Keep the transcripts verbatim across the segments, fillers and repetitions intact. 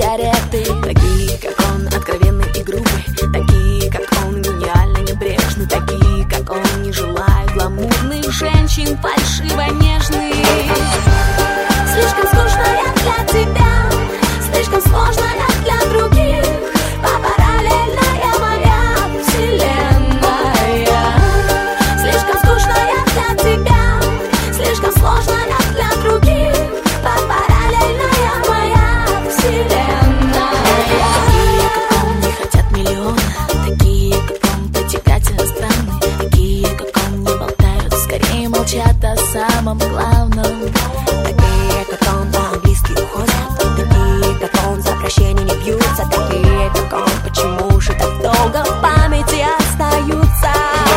сигареты. Такие, как он, откровенный и грубый. Такие, как он, гениально небрежны. Такие, как он, не желают гламурных женщин, фальшиво-нежных. Слишком скучная для тебя, слишком сложная для других. Параллельная моя вселенная. Слишком скучная для тебя, слишком сложная для других. Параллельная моя вселенная. Такие, как он, не хотят миллиона. Такие, как он, притягательно странные. Такие, как он, не болтают, скорее молчат о самом главном. Такие, как он, по-английски уходят. Такие, как он, за прощение не бьются. Такие, как он, почему же так долго в памяти остаются?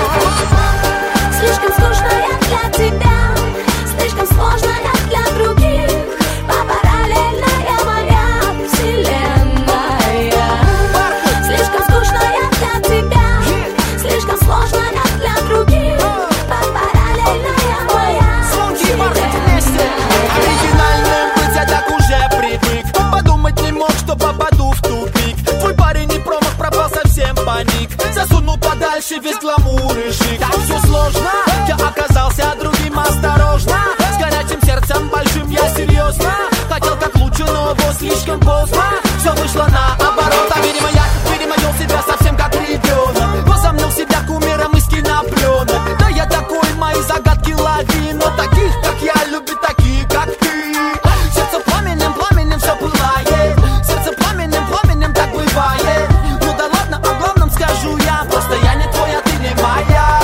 Слишком скучная для тебя, слишком сложная для других. Параллельная моя вселенная. Слишком скучная для тебя, слишком сложная для других. Параллельная моя вселенная. Оригинальным быть я так уже привык. Подумать не мог, что попаду в тупик. Твой парень не промах, пропал совсем паник. Засунул подальше весь гламур и шик. Так все сложно, я оказался другим осторожно. С горячим сердцем большим я серьезно. Хотел как лучше, но вот слишком поздно. Все вышло наоборот, а видимо я, видимо вел себя совсем как ребенок. Возомнил себя кумиром из кинопленок. Да я такой, мои загадки лови. Но таких, как я, любит такие, как ты. Сердце пламенем, пламенем все пылает. Сердце пламенем, пламенем так бывает. Ну да ладно, о главном скажу я. Просто я не твой, а ты не моя.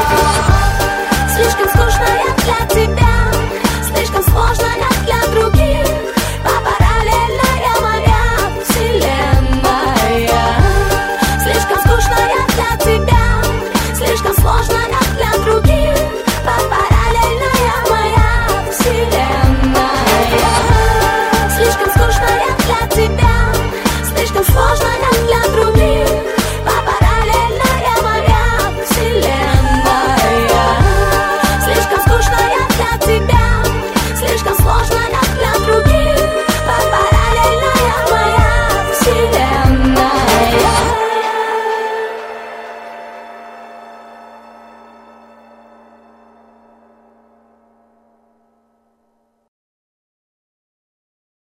Слишком скучная для тебя, слишком сложная для других. Параллельная моя вселенная. Слишком скучная для тебя, слишком сложная для других. Параллельная моя вселенная. Слишком скучная для тебя, слишком сложная.